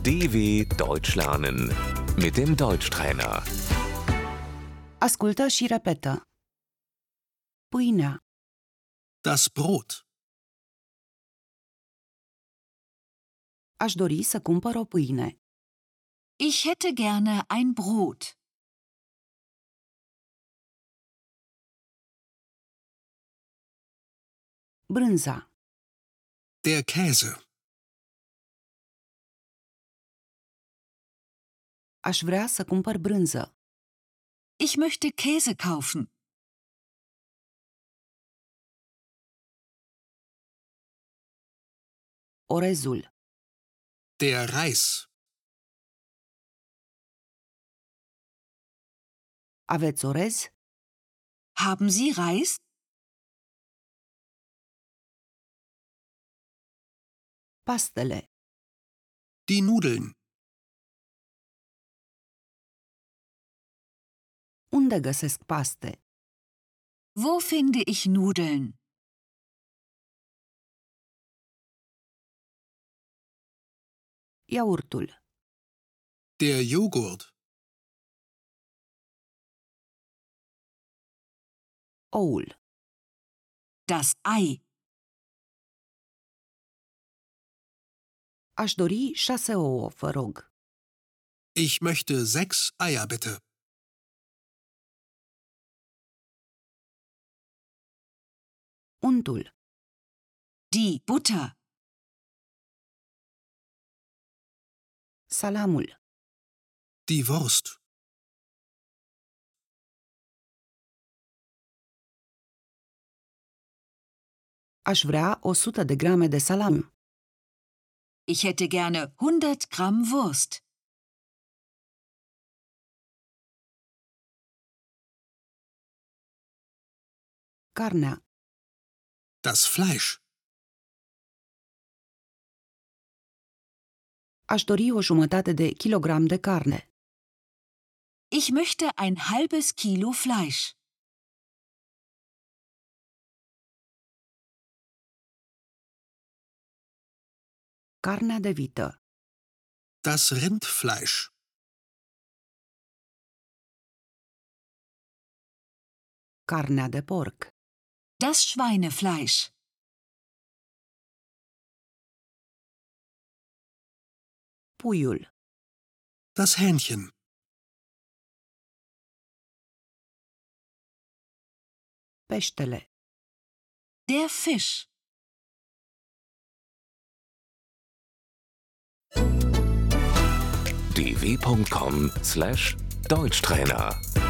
DW Deutsch lernen mit dem Deutschtrainer. Ascultă și repetă. Pâinea, Das Brot. aș dori să cumpăr o pâine. Ich hätte gerne ein Brot. Brânza, Der Käse. aș vrea să cumpăr brânză. Ich möchte Käse kaufen. Orezul, Der Reis. aveți orez? Haben Sie Reis? Pastele, Die Nudeln. unde găsesc paste? Wo finde ich Nudeln? Iaurtul, Der Joghurt. oul, Das Ei. aș dori 6 ouă, vă rog. Ich möchte 6 Eier bitte. Untul, Die Butter. salamul, Die Wurst. aș vrea 100 de grame de salam. Ich hätte gerne 100 Gramm Wurst. Carnea, Das Fleisch. aș dori o jumătate de kilogram de carne. Ich möchte ein halbes Kilo Fleisch. Carnea de vită, Das Rindfleisch. carnea de porc, Das Schweinefleisch. puiul, Das Hähnchen. peștele, Der Fisch. dw.com/Deutschtrainer